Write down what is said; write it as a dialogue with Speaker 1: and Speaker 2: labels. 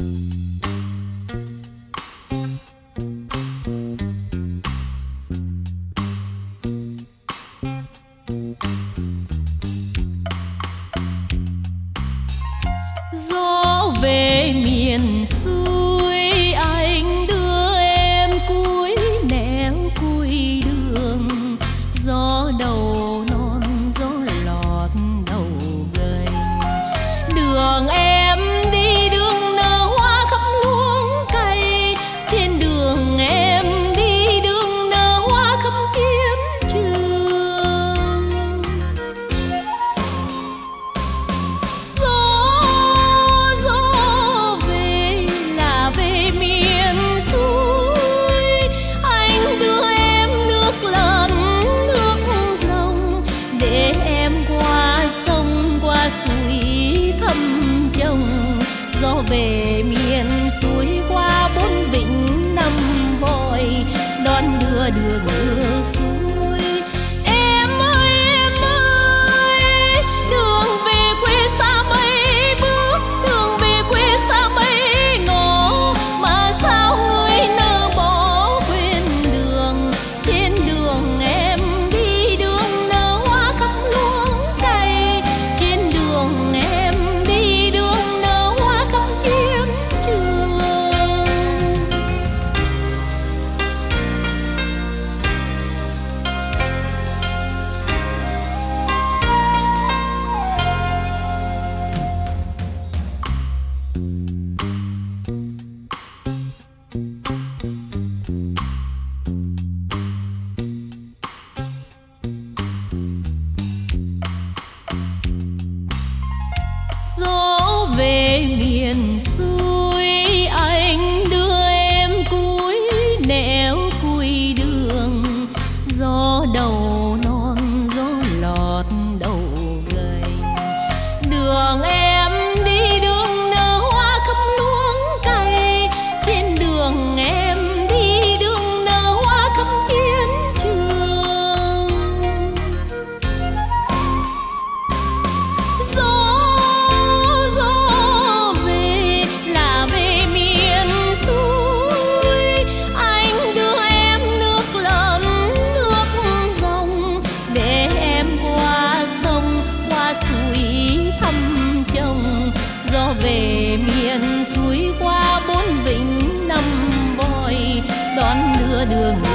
Speaker 1: Gió về miền xuôi, anh đưa em cuối nẻo cuối đường. Gió đầu non, gió lọt đầu gầy. Đường em đi đường nở hoa khắp luống cây. Trên đường em đi đường nở hoa khắp chiến trường. Gió về là về miền xuôi, anh đưa em nước lần nước dòng, để em qua sông qua suối thăm chồng. Gió về miền xuôi qua bốn vịnh năm voi, đón đưa đường ngược xuôi. Em ơi, đường về quê xa mấy bước, đường về quê xa mấy ngõ, mà sao người nỡ bỏ quên đường. Trên đường em đi đường nở hoa khắp luống cây. Trên đường em đi đường nở hoa khắp chiến trường. Gió về miền xuôi, anh đưa em cuối nẻo cuối đường. Gió đầu non, gió lọt đầu gầy. Đường em đi đường nở hoa khắp luống cây. Trên đường em đi đường nở hoa khắp chiến trường. Gió về là về miền xuôi, anh đưa em nước lần nước dòng, để em qua sông qua suối thăm chồng. Gió về miền xuôi qua bốn vịnh năm voi, đón đưa đường